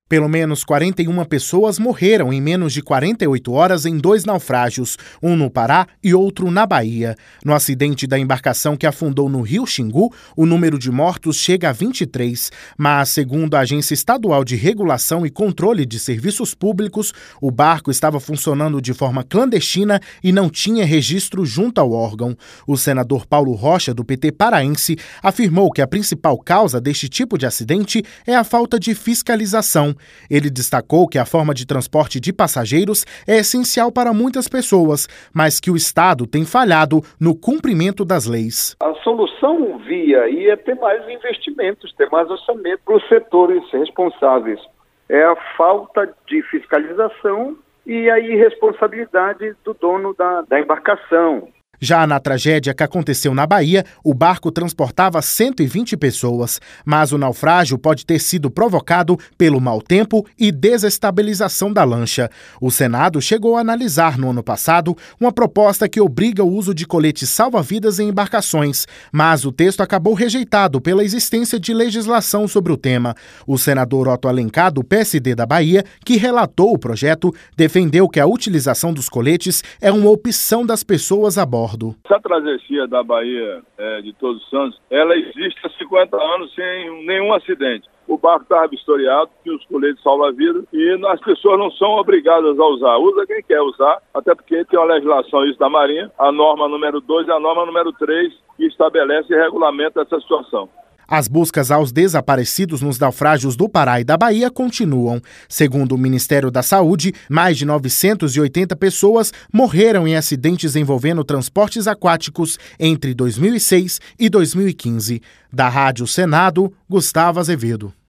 Pelo menos 41 pessoas morreram em menos de 48 horas em 2 naufrágios, um no Pará e outro na Bahia. No acidente da embarcação que afundou no rio Xingu, o número de mortos chega a 23, mas, segundo a Agência Estadual de Regulação e Controle de Serviços Públicos, o barco estava funcionando de forma clandestina e não tinha registro junto ao órgão. O senador Paulo Rocha, do PT paraense, afirmou que a principal causa deste tipo de acidente é a falta de fiscalização. Ele destacou que a forma de transporte de passageiros é essencial para muitas pessoas, mas que o Estado tem falhado no cumprimento das leis. A solução via aí é ter mais investimentos, ter mais orçamento para os setores responsáveis. É a falta de fiscalização e a irresponsabilidade do dono da embarcação. Já na tragédia que aconteceu na Bahia, o barco transportava 120 pessoas, mas o naufrágio pode ter sido provocado pelo mau tempo e desestabilização da lancha. O Senado chegou a analisar no ano passado uma proposta que obriga o uso de coletes salva-vidas em embarcações, mas o texto acabou rejeitado pela existência de legislação sobre o tema. O senador Otto Alencar, do PSD da Bahia, que relatou o projeto, defendeu que a utilização dos coletes é uma opção das pessoas a bordo. Essa travessia da Bahia de Todos os Santos, ela existe há 50 anos sem nenhum acidente. O barco estava vistoriado, tinha os coletes salva-vidas e as pessoas não são obrigadas a usar. Usa quem quer usar, até porque tem uma legislação isso da Marinha, a norma número 2 e a norma número 3, que estabelece e regulamenta essa situação. As buscas aos desaparecidos nos naufrágios do Pará e da Bahia continuam. Segundo o Ministério da Saúde, mais de 980 pessoas morreram em acidentes envolvendo transportes aquáticos entre 2006 e 2015. Da Rádio Senado, Gustavo Azevedo.